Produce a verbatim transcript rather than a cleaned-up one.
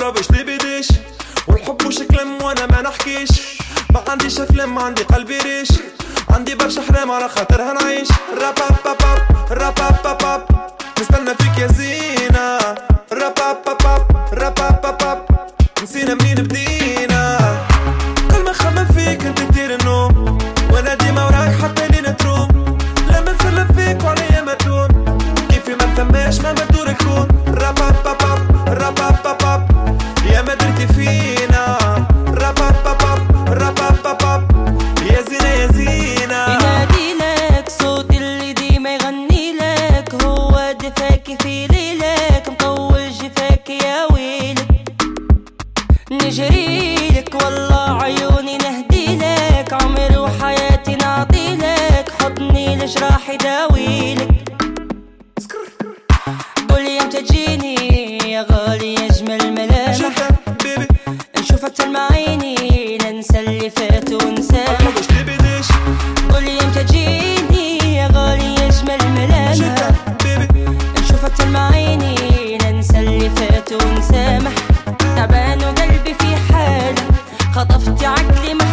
قربش لي بديش والحب وش كلام وانا ما نحكيش. ما عنديش افلام عندي قلبي ريش، عندي برشا حرام على خاطرها نعيش. راباباباب راباباباب نستنى فيك يا زينة. راباباباب راباباباب نسينا منين بدينا. كل ما خمم فيك انت تدير النوم وانا ديما وراك حتى لين تروم. لما نسلم فيك وعليا ما تون كيفي ما ثماش ما مدور يكون. راباباباب راباباباب يا ما درتي فينا. راباباباب راباباباب يا زينة يا زينة. ينادي لك صوت اللي ديما يغني لك، هو دفاكي في ليلك مطول جفاك يا ويلك. نجري لك والله عيوني نهدي لك، عمري وحياتي نعطي لك، حضني لجراح يداوي لك. قولي امتى تجيني يا غالي يا اجمل ملامح، نشوفك تلمع عيني ننسى اللي فات ونسامح. قولي امتى تجيني يا غالي يا اجمل ملامح، نشوفك تلمع عيني ننسى اللي فات ونسامح. تعبان وقلبي في حالة، خطفتي عقلي